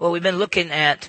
Well, we've been looking at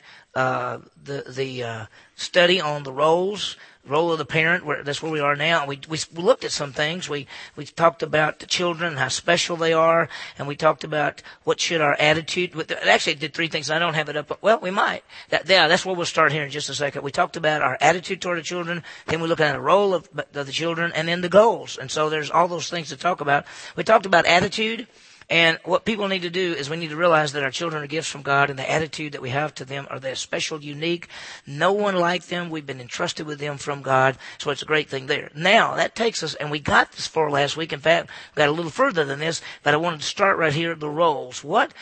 the study on the role of the parent. That's where we are now. We looked at some things. We talked about the children and how special they are, and we talked about what should our attitude. Actually, I did 3 things. I don't have it up. Well, we might. That's where we'll start here in just a second. We talked about our attitude toward the children. Then we looked at the role of the children, and then the goals. And so there's all those things to talk about. We talked about attitude. And what people need to do is we need to realize that our children are gifts from God, and the attitude that we have to them are they're special, unique. No one like them. We've been entrusted with them from God, so it's a great thing there. Now, that takes us, and we got this far last week. In fact, we got a little further than this, but I wanted to start right here at the roles. What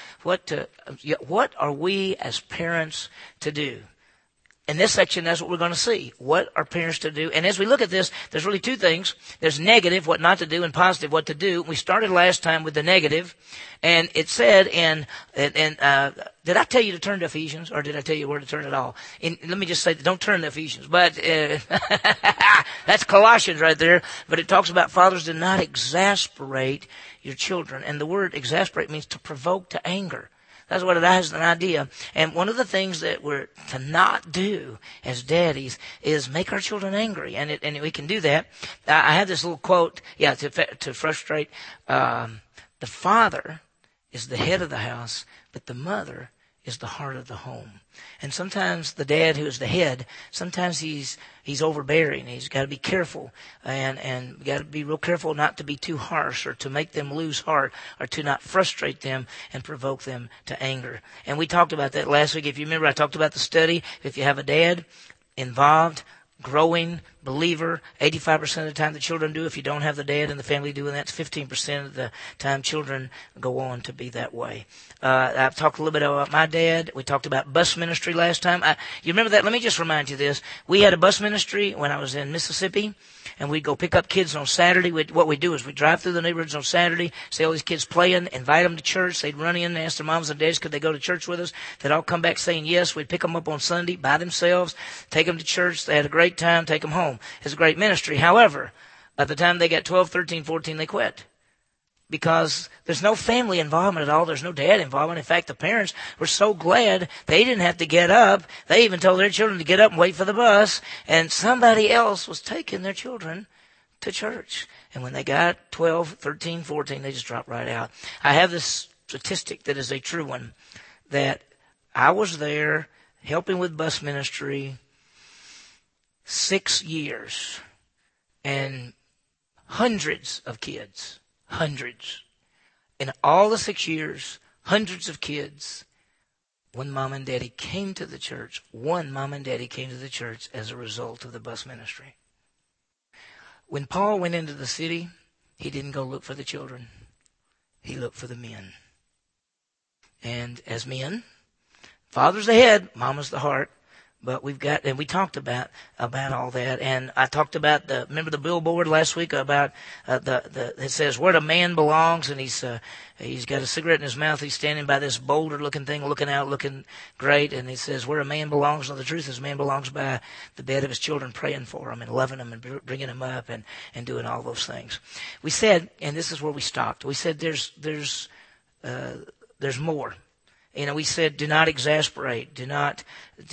are we as parents to do? In this section, that's what we're going to see. What are parents to do? And as we look at this, there's really 2 things. There's negative, what not to do, and positive, what to do. We started last time with the negative, and it said did I tell you to turn to Ephesians, or did I tell you where to turn at all? Let me just say, don't turn to Ephesians, but that's Colossians right there. But it talks about fathers, do not exasperate your children. And the word exasperate means to provoke to anger. That's what it has, an idea. And one of the things that we're to not do as daddies is make our children angry. And we can do that. I have this little quote, to frustrate. The father is the head of the house, but the mother is the heart of the home. And sometimes the dad who is the head, sometimes he's overbearing. He's got to be careful and got to be real careful not to be too harsh or to make them lose heart or to not frustrate them and provoke them to anger. And we talked about that last week. If you remember, I talked about the study. If you have a dad involved, growing believer, 85% of the time the children do. If you don't have the dad in the family doing that, 15% of the time children go on to be that way. I've talked a little bit about my dad. We talked about bus ministry last time. You remember that? Let me just remind you this. We had a bus ministry when I was in Mississippi, and we'd go pick up kids on Saturday. What we do is we drive through the neighborhoods on Saturday, see all these kids playing, invite them to church. They'd run in and ask their moms and dads, could they go to church with us? They'd all come back saying yes. We'd pick them up on Sunday by themselves, take them to church. They had a great time, take them home. It's a great ministry. However, by the time they got 12, 13, 14, they quit. Because there's no family involvement at all. There's no dad involvement. In fact, the parents were so glad they didn't have to get up. They even told their children to get up and wait for the bus. And somebody else was taking their children to church. And when they got 12, 13, 14, they just dropped right out. I have this statistic that is a true one, that I was there helping with bus ministry 6 years, and hundreds of kids. Hundreds. In all the 6 years, hundreds of kids. One mom and daddy came to the church. One mom and daddy came to the church as a result of the bus ministry. When Paul went into the city, he didn't go look for the children. He looked for the men. And as men, father's the head, mama's the heart. But we talked about all that, and I talked about remember the billboard last week about it says where the man belongs, and he's got a cigarette in his mouth, he's standing by this boulder looking thing, looking out, looking great, and he says where a man belongs. And the truth is, a man belongs by the bed of his children, praying for them and loving them and bringing them up and doing all those things. We said, and this is where we stopped. We said there's more. We said, do not exasperate. Do not,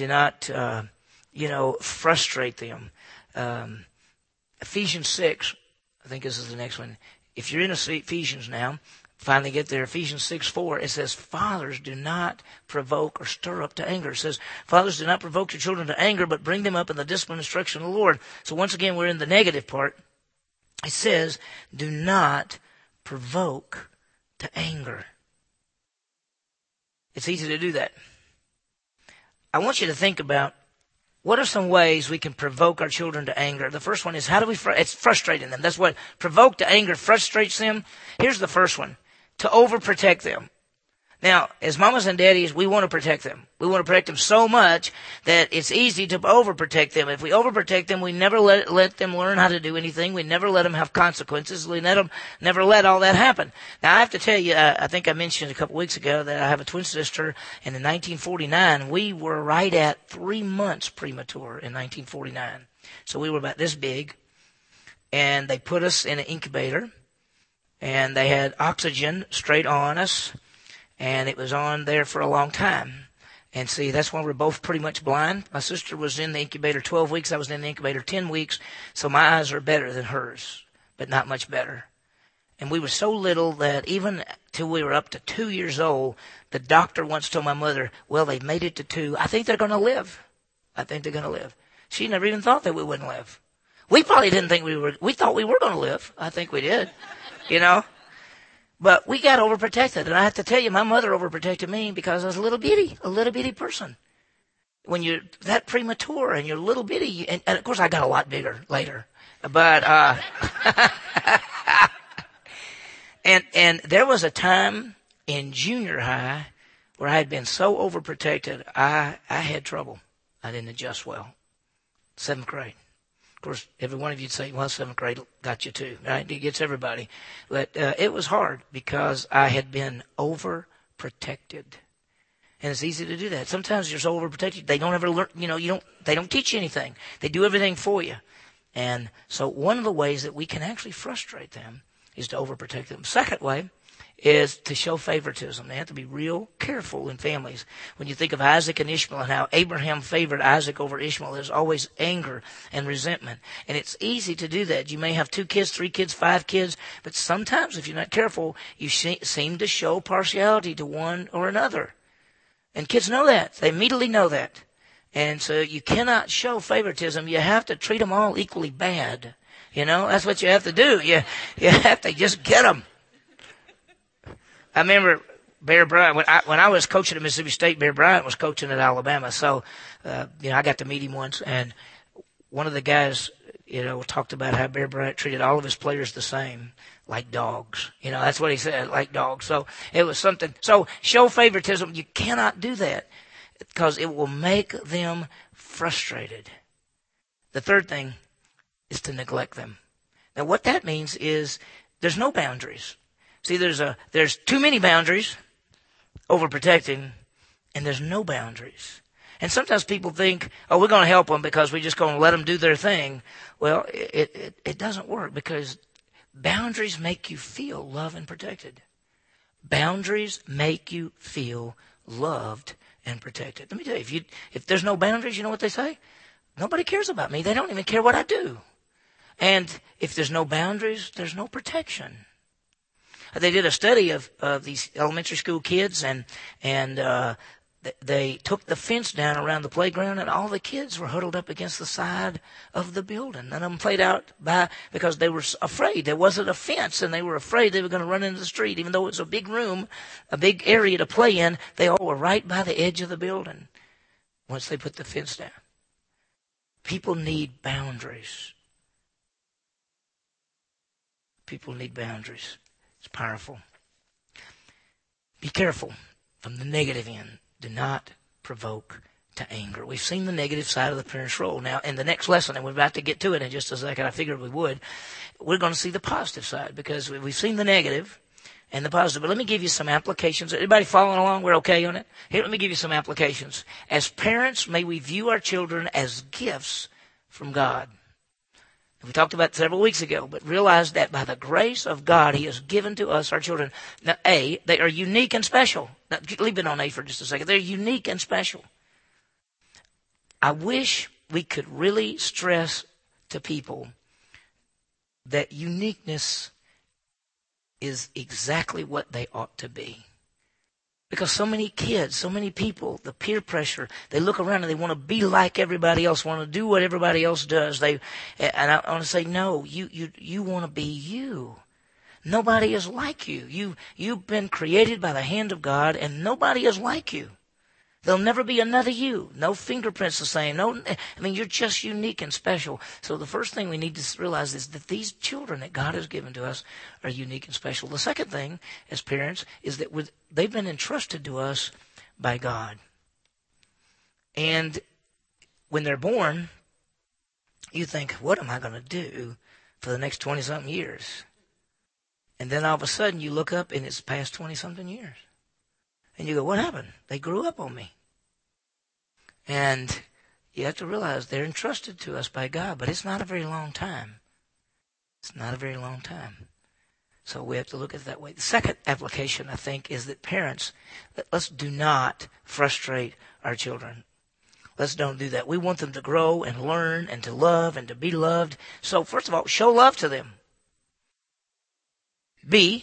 frustrate them. Ephesians 6, I think this is the next one. If you're in Ephesians now, finally get there, Ephesians 6:4, it says, fathers, do not provoke or stir up to anger. It says, fathers, do not provoke your children to anger, but bring them up in the discipline and instruction of the Lord. So once again, we're in the negative part. It says, do not provoke to anger. It's easy to do that. I want you to think about what are some ways we can provoke our children to anger. The first one is it's frustrating them. That's what provoke to anger frustrates them. Here's the first one, to overprotect them. Now, as mamas and daddies, we want to protect them. We want to protect them so much that it's easy to overprotect them. If we overprotect them, we never let them learn how to do anything. We never let them have consequences. We never let all that happen. Now, I have to tell you, I think I mentioned a couple weeks ago that I have a twin sister, and in 1949, we were right at 3 months premature in 1949. So we were about this big, and they put us in an incubator, and they had oxygen straight on us. And it was on there for a long time. And see, that's why we're both pretty much blind. My sister was in the incubator 12 weeks. I was in the incubator 10 weeks. So my eyes are better than hers, but not much better. And we were so little that even till we were up to 2 years old, the doctor once told my mother, well, they've made it to 2. I think they're going to live. I think they're going to live. She never even thought that we wouldn't live. We probably didn't think we thought we were going to live. I think we did, you know. But we got overprotected. And I have to tell you, my mother overprotected me because I was a little bitty person. When you're that premature and you're little bitty, and of course I got a lot bigger later. But, and there was a time in junior high where I had been so overprotected, I had trouble. I didn't adjust well. 7th grade. Of course, every one of you'd say, well, 7th grade got you too, right? It gets everybody. But it was hard because I had been overprotected. And it's easy to do that. Sometimes you're so overprotected, they don't ever learn, they don't teach you anything. They do everything for you. And so one of the ways that we can actually frustrate them is to overprotect them. Second way is to show favoritism. They have to be real careful in families. When you think of Isaac and Ishmael and how Abraham favored Isaac over Ishmael, there's always anger and resentment. And it's easy to do that. You may have 2 kids, 3 kids, 5 kids, but sometimes if you're not careful, you seem to show partiality to one or another. And kids know that. They immediately know that. And so you cannot show favoritism. You have to treat them all equally bad. That's what you have to do. You have to just get them. I remember Bear Bryant, when I was coaching at Mississippi State, Bear Bryant was coaching at Alabama. So, I got to meet him once, and one of the guys, talked about how Bear Bryant treated all of his players the same, like dogs. That's what he said, like dogs. So it was something. So show favoritism. You cannot do that because it will make them frustrated. The third thing is to neglect them. Now, what that means is there's no boundaries. See, there's too many boundaries, overprotecting, and there's no boundaries. And sometimes people think, oh, we're going to help them because we're just going to let them do their thing. Well, it doesn't work because boundaries make you feel loved and protected. Boundaries make you feel loved and protected. Let me tell you, if there's no boundaries, you know what they say? Nobody cares about me. They don't even care what I do. And if there's no boundaries, there's no protection. They did a study of these elementary school kids, and they took the fence down around the playground, and all the kids were huddled up against the side of the building. None of them played out because they were afraid. There wasn't a fence, and they were afraid they were going to run into the street. Even though it was a big room, a big area to play in, they all were right by the edge of the building once they put the fence down. People need boundaries. People need boundaries. It's powerful. Be careful from the negative end. Do not provoke to anger. We've seen the negative side of the parent's role. Now, in the next lesson, and we're about to get to it in just a second, I figured we would, we're going to see the positive side because we've seen the negative and the positive. But let me give you some applications. Everybody following along? We're okay on it? Here, let me give you some applications. As parents, may we view our children as gifts from God. We talked about it several weeks ago, but realize that by the grace of God, He has given to us our children. Now, they are unique and special. Now, leave it on A for just a second. They're unique and special. I wish we could really stress to people that uniqueness is exactly what they ought to be. Because so many kids, so many people, the peer pressure, they look around and they want to be like everybody else, want to do what everybody else does. And I want to say, no, you want to be you. Nobody is like you. You've been created by the hand of God, and nobody is like you. There'll never be another you. No fingerprints the same. You're just unique and special. So the first thing we need to realize is that these children that God has given to us are unique and special. The second thing, as parents, is that they've been entrusted to us by God. And when they're born, you think, what am I going to do for the next 20-something years? And then all of a sudden you look up and it's past 20-something years. And you go, what happened? They grew up on me. And you have to realize they're entrusted to us by God, but it's not a very long time. It's not a very long time. So we have to look at it that way. The second application, I think, is that parents, let's do not frustrate our children. Let's don't do that. We want them to grow and learn and to love and to be loved. So first of all, show love to them. B,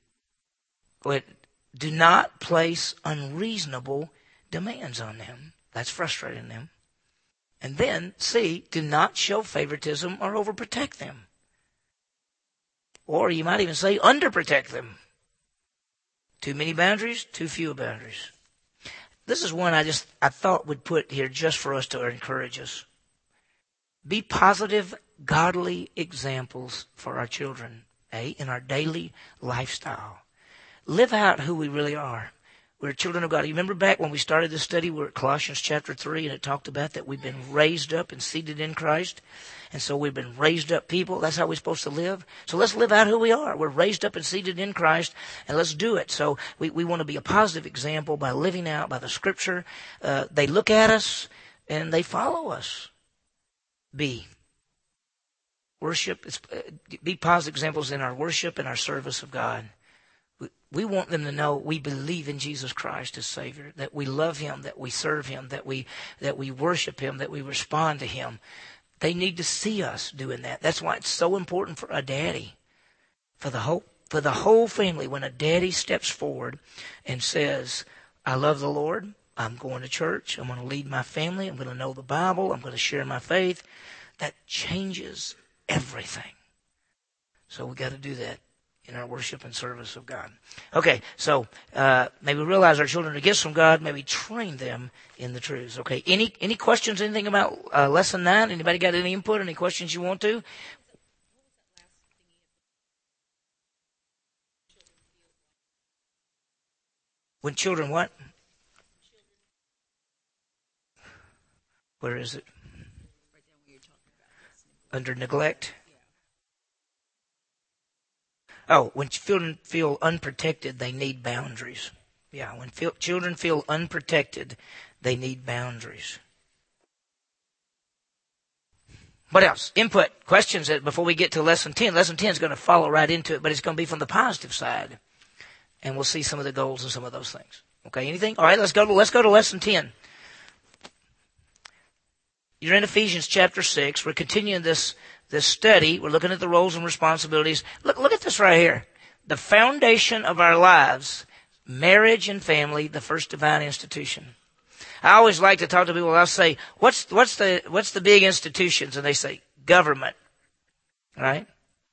do not place unreasonable demands on them. That's frustrating them. And then C, do not show favoritism or overprotect them. Or you might even say underprotect them. Too many boundaries, too few boundaries. This is one I thought would put here just for us to encourage us. Be positive, godly examples for our children, in our daily lifestyle. Live out who we really are. We're children of God. You remember back when we started this study, we're at Colossians chapter 3, and it talked about that we've been raised up and seated in Christ. And so we've been raised up people. That's how we're supposed to live. So let's live out who we are. We're raised up and seated in Christ, and let's do it. So we want to be a positive example by living out by the Scripture. They look at us, and they follow us. B, worship. Be positive examples in our worship and our service of God. We want them to know we believe in Jesus Christ as Savior, that we love Him, that we serve Him, that we worship Him, that we respond to Him. They need to see us doing that. That's why it's so important for a daddy, for the whole family. When a daddy steps forward and says, "I love the Lord. I'm going to church. I'm going to lead my family. I'm going to know the Bible. I'm going to share my faith," that changes everything. So we got to do that in our worship and service of God. Okay, so maybe realize our children are gifts from God. Maybe train them in the truths. Okay, any questions, anything about Lesson 9? Anybody got any input, any questions you want to? When children what? Where is it? Under neglect? Oh, when children feel unprotected, they need boundaries. Yeah, when children feel unprotected, they need boundaries. What else? Input, questions before we get to Lesson 10. Lesson 10 is going to follow right into it, but it's going to be from the positive side. And we'll see some of the goals and some of those things. Okay, anything? All right, let's go to Lesson 10. You're in Ephesians chapter 6. We're continuing this study. We're looking at the roles and responsibilities. Look at this right here. The foundation of our lives, marriage and family, the first divine institution. I always like to talk to people. I'll say, what's the big institutions? And they say, government. Right?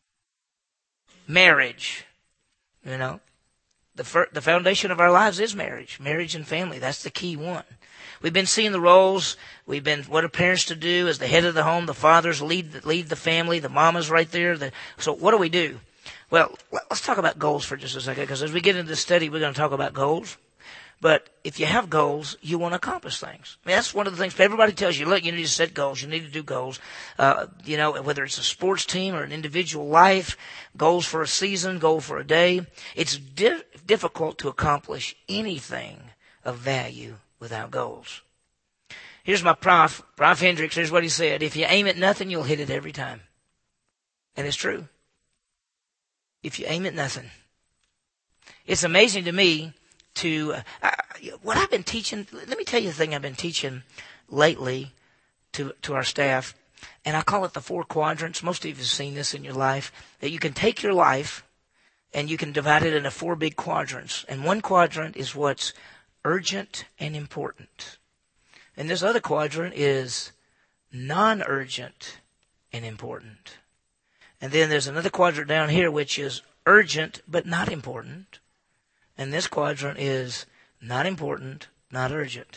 Marriage. You know, the foundation of our lives is marriage and family. That's the key one. We've been seeing the roles. What are parents to do as the head of the home? The fathers lead the family. The mama's right there. So what do we do? Well, let's talk about goals for just a second, because as we get into this study, we're going to talk about goals. But if you have goals, you want to accomplish things. I mean, that's one of the things everybody tells you. Look, you need to set goals. You need to do goals. Whether it's a sports team or an individual life, goals for a season, goal for a day. It's difficult to accomplish anything of value without goals. Here's my prof Hendricks. Here's what he said. If you aim at nothing, you'll hit it every time. And it's true. If you aim at nothing. It's amazing to me what I've been teaching. Let me tell you the thing I've been teaching lately to our staff. And I call it the 4 quadrants. Most of you have seen this in your life. That you can take your life and you can divide it into 4 big quadrants. And one quadrant is what's urgent and important. And this other quadrant is non-urgent and important. And then there's another quadrant down here which is urgent but not important. And this quadrant is not important, not urgent.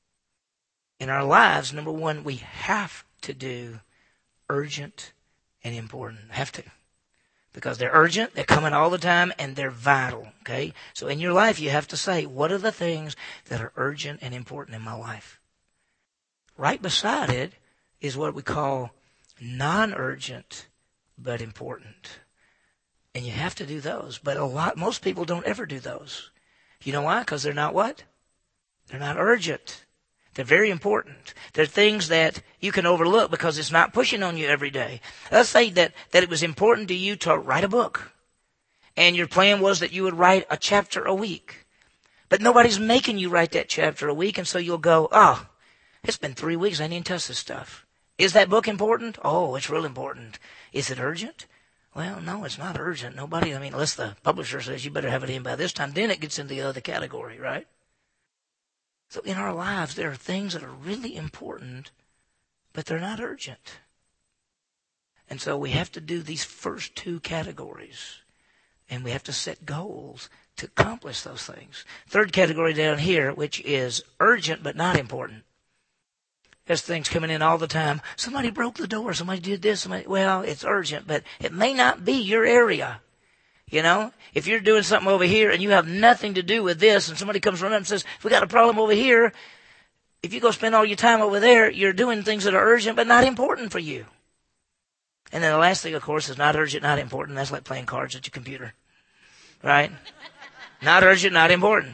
In our lives, number one, we have to do urgent and important. Have to. Because they're urgent, they're coming all the time, and they're vital, okay? So in your life, you have to say, what are the things that are urgent and important in my life? Right beside it is what we call non-urgent but important. And you have to do those. But most people don't ever do those. You know why? Because they're not what? They're not urgent. They're very important. They're things that you can overlook because it's not pushing on you every day. Let's say that it was important to you to write a book. and your plan was that you would write a chapter a week. But nobody's making you write that chapter a week, and so you'll go, oh, it's been 3 weeks, I didn't touch this stuff. Is that book important? Oh, it's real important. Is it urgent? Well, no, it's not urgent. Nobody, unless the publisher says you better have it in by this time, then it gets into the other category, right? So in our lives, there are things that are really important, but they're not urgent. And so we have to do these first two categories, and we have to set goals to accomplish those things. Third category down here, which is urgent but not important. There's things coming in all the time. Somebody broke the door. Somebody did this. Well, it's urgent, but it may not be your area. You know, if you're doing something over here and you have nothing to do with this, and somebody comes running up and says, we got a problem over here. If you go spend all your time over there, you're doing things that are urgent but not important for you. And then the last thing, of course, is not urgent, not important. That's like playing cards at your computer. Right? Not urgent, not important.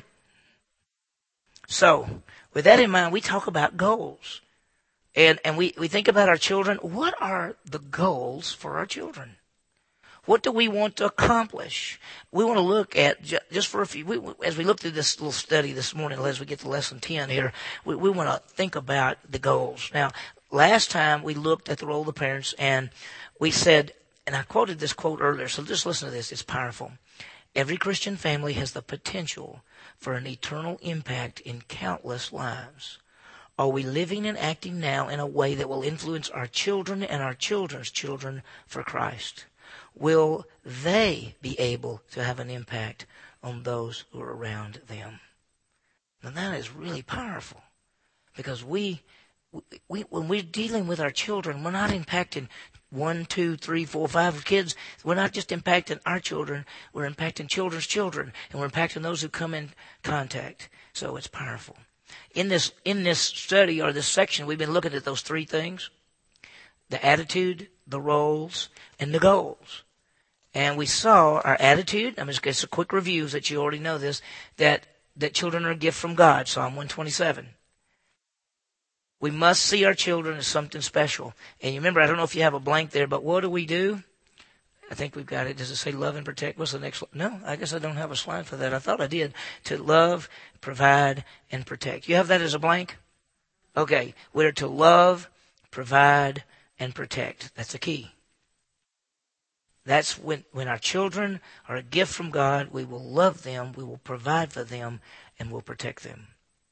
So, with that in mind, we talk about goals. And we think about our children. What are the goals for our children? What do we want to accomplish? We want to look at, just for a few, as we look through this little study this morning, as we get to lesson 10 here, we want to think about the goals. Now, last time we looked at the role of the parents, and we said, and I quoted this quote earlier, so just listen to this, it's powerful. Every Christian family has the potential for an eternal impact in countless lives. Are we living and acting now in a way that will influence our children and our children's children for Christ? Will they be able to have an impact on those who are around them? Now that is really powerful, because we when we're dealing with our children, we're not impacting 1, 2, 3, 4, 5 kids. We're not just impacting our children, we're impacting children's children, and we're impacting those who come in contact. So it's powerful. In this study, or this section, we've been looking at those three things: the attitude, the roles, and the goals. And we saw our attitude. I'm just going to get a quick review that you already know this, that children are a gift from God, Psalm 127. We must see our children as something special. And you remember, I don't know if you have a blank there, but what do? I think we've got it. Does it say love and protect? What's the next one? No, I guess I don't have a slide for that. I thought I did. To love, provide, and protect. You have that as a blank? Okay. We're to love, provide, and protect. That's the key. That's when our children are a gift from God, we will love them, we will provide for them, and we'll protect them.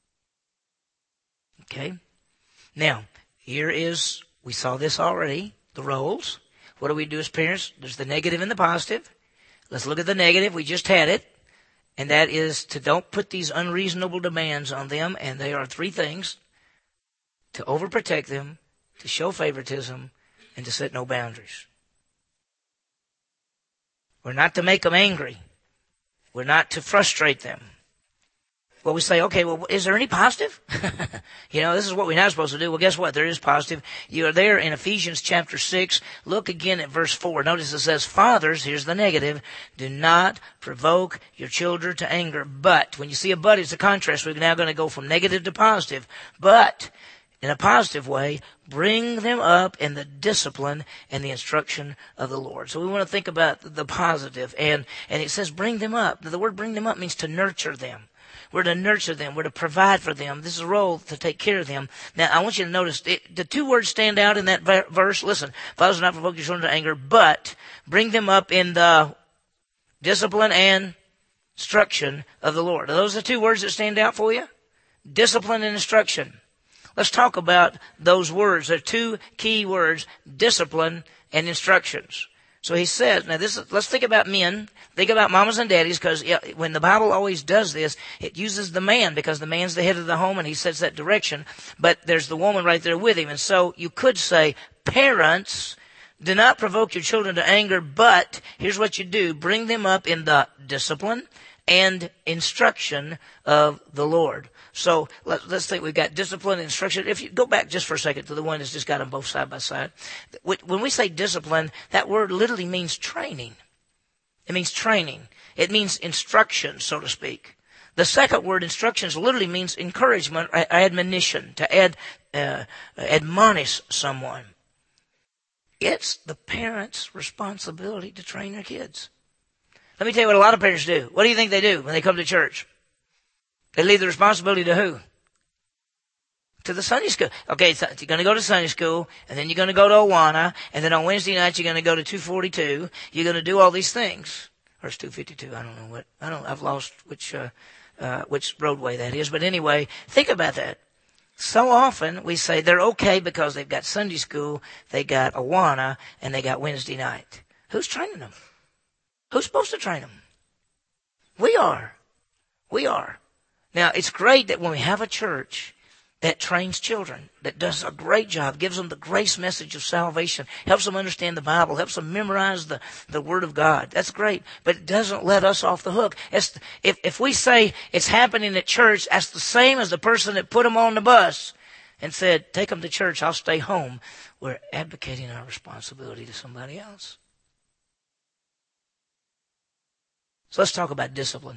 Okay? Now, we saw this already, the roles. What do we do as parents? There's the negative and the positive. Let's look at the negative. We just had it. And that is to don't put these unreasonable demands on them. And they are three things: to overprotect them, to show favoritism, and to set no boundaries. We're not to make them angry. We're not to frustrate them. Well, we say, okay, well, is there any positive? This is what we're not supposed to do. Well, guess what? There is positive. You are there in Ephesians chapter 6. Look again at verse 4. Notice it says, fathers, here's the negative, do not provoke your children to anger. But, when you see a but, it's a contrast. We're now going to go from negative to positive. But, in a positive way, bring them up in the discipline and the instruction of the Lord. So we want to think about the positive. And it says bring them up. The word bring them up means to nurture them. We're to nurture them. We're to provide for them. This is a role to take care of them. Now, I want you to notice the two words stand out in that verse. Listen, fathers, do not provoke your children to anger, but bring them up in the discipline and instruction of the Lord. Are those the two words that stand out for you? Discipline and instruction. Let's talk about those words. There are two key words: discipline and instructions. So he says, now let's think about men. Think about mamas and daddies, because when the Bible always does this, it uses the man, because the man's the head of the home and he sets that direction. But there's the woman right there with him. And so you could say, parents, do not provoke your children to anger, but here's what you do: bring them up in the discipline and instruction of the Lord. So let's think we've got discipline and instruction. If you go back just for a second to the one that's just got them both side by side. When we say discipline, that word literally means training. It means training. It means instruction, so to speak. The second word, instructions, literally means encouragement, admonition, to admonish someone. It's the parent's responsibility to train their kids. Let me tell you what a lot of parents do. What do you think they do when they come to church? They leave the responsibility to who? To the Sunday school. Okay, so you're going to go to Sunday school, and then you're going to go to Awana, and then on Wednesday night you're going to go to 242. You're going to do all these things. Or it's 252. I don't know what. I've lost which roadway that is. But anyway, think about that. So often we say they're okay because they've got Sunday school, they got Awana, and they got Wednesday night. Who's training them? Who's supposed to train them? We are. We are. Now, it's great that when we have a church that trains children, that does a great job, gives them the grace message of salvation, helps them understand the Bible, helps them memorize the Word of God. That's great, but it doesn't let us off the hook. If we say it's happening at church, that's the same as the person that put them on the bus and said, take them to church, I'll stay home. We're advocating our responsibility to somebody else. So let's talk about discipline.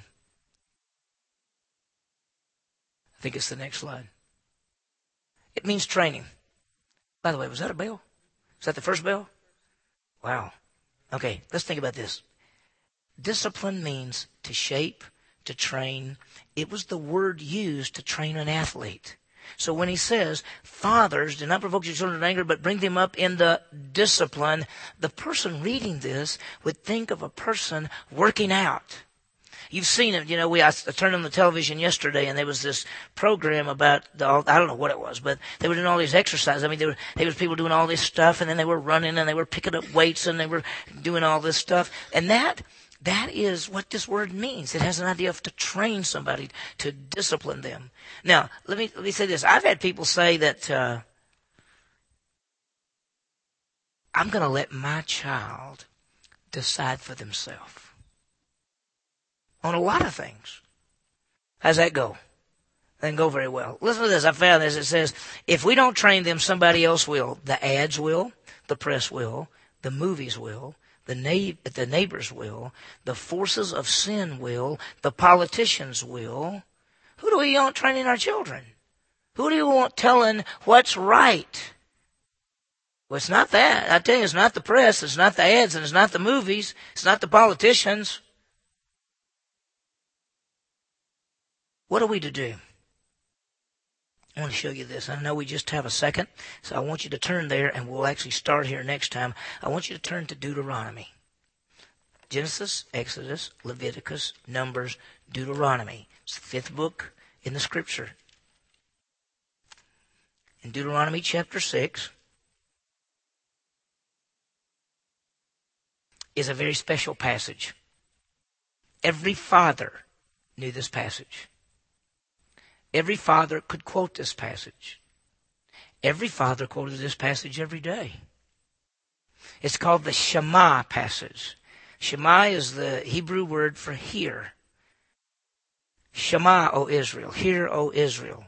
I think it's the next slide. It means training. By the way, was that a bell? Was that the first bell? Wow. Okay, let's think about this. Discipline means to shape, to train. It was the word used to train an athlete. So when he says, fathers, do not provoke your children to anger, but bring them up in the discipline, the person reading this would think of a person working out. You've seen it, I turned on the television yesterday and there was this program about, I don't know what it was, but they were doing all these exercises. I mean, there was people doing all this stuff, and then they were running and they were picking up weights and they were doing all this stuff. And that is what this word means. It has an idea of to train somebody, to discipline them. Now, let me say this. I've had people say that, I'm going to let my child decide for themselves on a lot of things. How's that go? Doesn't go very well. Listen to this. I found this. It says, if we don't train them, somebody else will. The ads will. The press will. The movies will. The neighbors will. The forces of sin will. The politicians will. Who do we want training our children? Who do you want telling what's right? Well, it's not that. I tell you, it's not the press. It's not the ads. And it's not the movies. It's not the politicians. What are we to do? I want to show you this. I know we just have a second, so I want you to turn there, and we'll actually start here next time. I want you to turn to Deuteronomy. Genesis, Exodus, Leviticus, Numbers, Deuteronomy. It's the fifth book in the Scripture. In Deuteronomy chapter 6 is a very special passage. Every father knew this passage. Every father could quote this passage. Every father quoted this passage every day. It's called the Shema passage. Shema is the Hebrew word for hear. Shema, O Israel. Hear, O Israel.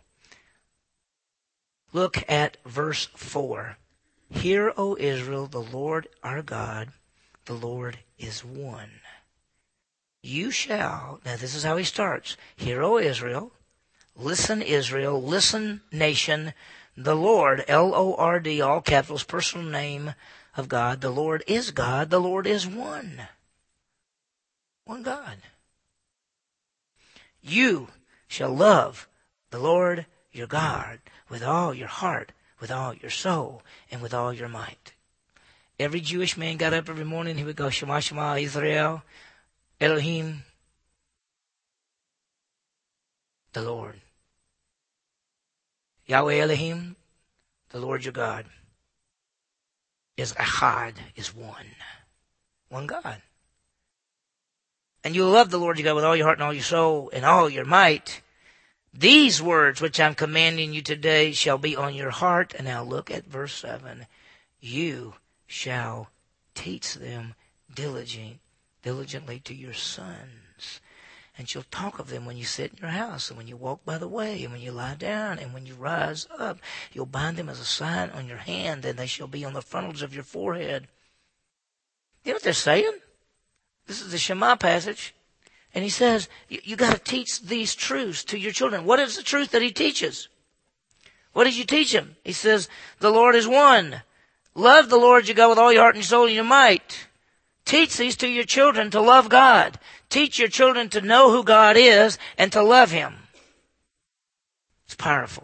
Look at verse 4. Hear, O Israel, the Lord our God, the Lord is one. You shall, now this is how he starts. Hear, O Israel. Listen, Israel. Listen, nation. The Lord, L-O-R-D, all capitals, personal name of God. The Lord is God. The Lord is one. One God. You shall love the Lord your God with all your heart, with all your soul, and with all your might. Every Jewish man got up every morning, he would go, Shema, Shema, Israel, Elohim, the Lord. Yahweh Elohim, the Lord your God, is Echad, is one. One God. And you'll love the Lord your God with all your heart and all your soul and all your might. These words which I'm commanding you today shall be on your heart. And now look at verse 7. You shall teach them diligently to your sons. And you'll talk of them when you sit in your house, and when you walk by the way, and when you lie down, and when you rise up. You'll bind them as a sign on your hand, and they shall be on the frontals of your forehead. You know what they're saying? This is the Shema passage. And he says, you got to teach these truths to your children. What is the truth that he teaches? What did you teach him? He says, the Lord is one. Love the Lord your God with all your heart and your soul and your might. Teach these to your children to love God. Teach your children to know who God is and to love Him. It's powerful.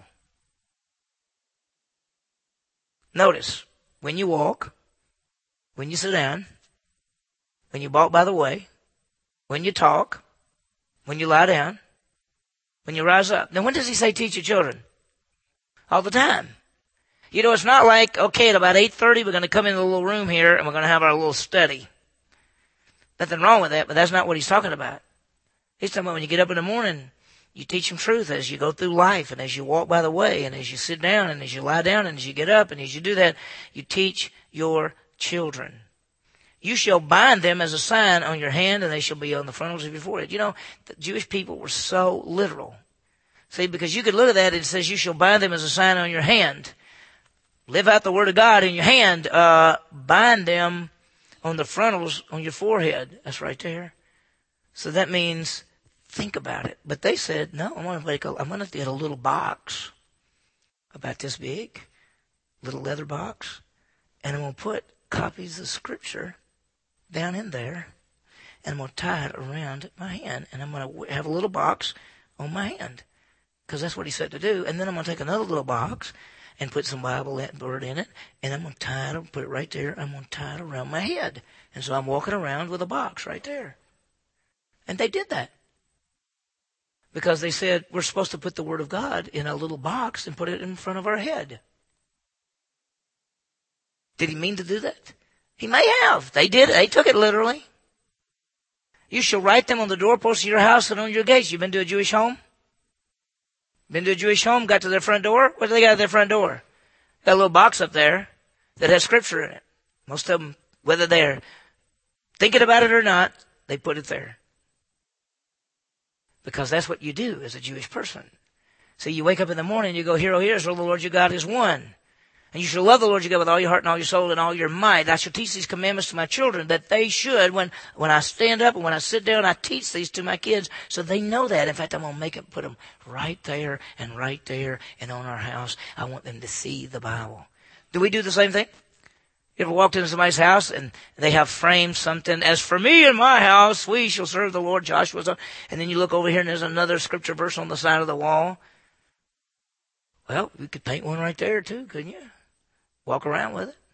Notice, when you walk, when you sit down, when you walk by the way, when you talk, when you lie down, when you rise up. Now, when does He say teach your children? All the time. You know, it's not like, okay, at about 8:30 we're going to come in the little room here and we're going to have our little study. Nothing wrong with that, but that's not what He's talking about. He's talking about when you get up in the morning, you teach them truth as you go through life and as you walk by the way and as you sit down and as you lie down and as you get up and as you do that, you teach your children. You shall bind them as a sign on your hand, and they shall be on the frontals of your forehead. You know, the Jewish people were so literal. See, because you could look at that, it says you shall bind them as a sign on your hand. Live out the word of God in your hand. Bind them on the frontals on your forehead. That's right there. So that means think about it. But they said, no, I'm going to get a little box about this big, little leather box, and I'm going to put copies of Scripture down in there, and I'm going to tie it around my hand, and I'm going to have a little box on my hand, because that's what He said to do. And then I'm going to take another little box and put some Bible word in it, and I'm going to tie it, put it right there, I'm going to tie it around my head. And so I'm walking around with a box right there. And they did that. Because they said, we're supposed to put the Word of God in a little box and put it in front of our head. Did He mean to do that? He may have. They did. They took it literally. You shall write them on the doorposts of your house and on your gates. You been to a Jewish home? Been to a Jewish home, got to their front door? What do they got at their front door? Got a little box up there that has Scripture in it. Most of them, whether they're thinking about it or not, they put it there. Because that's what you do as a Jewish person. So you wake up in the morning and you go, Hear, O Israel, the Lord your God is one. And you shall love the Lord your God with all your heart and all your soul and all your might. I shall teach these commandments to my children, that they should, when I stand up and when I sit down, I teach these to my kids so they know that. In fact, I'm going to make them, put them right there and on our house. I want them to see the Bible. Do we do the same thing? You ever walked into somebody's house and they have framed something, as for me and my house, we shall serve the Lord, Joshua's on, and then you look over here and there's another Scripture verse on the side of the wall? Well, you could paint one right there too, couldn't you? Walk around with it.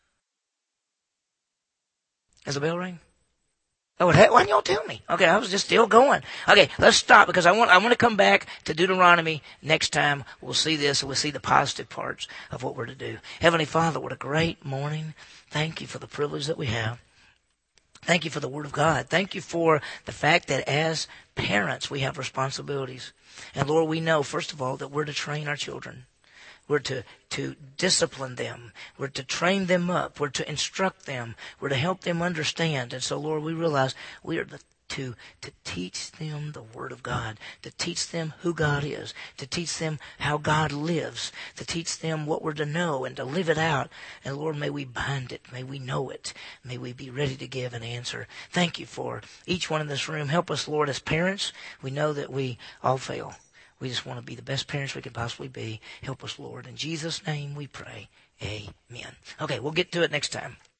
Has the bell ring? Oh, why didn't y'all tell me? Okay, I was just still going. Okay, let's stop because I want to come back to Deuteronomy next time. We'll see this and we'll see the positive parts of what we're to do. Heavenly Father, what a great morning. Thank you for the privilege that we have. Thank you for the Word of God. Thank you for the fact that as parents we have responsibilities. And Lord, we know, first of all, that we're to train our children. We're to discipline them. We're to train them up. We're to instruct them. We're to help them understand. And so, Lord, we realize we are to teach them the Word of God, to teach them who God is, to teach them how God lives, to teach them what we're to know and to live it out. And, Lord, may we bind it. May we know it. May we be ready to give an answer. Thank you for each one in this room. Help us, Lord, as parents. We know that we all fail. We just want to be the best parents we can possibly be. Help us, Lord. In Jesus' name we pray. Amen. Okay, we'll get to it next time.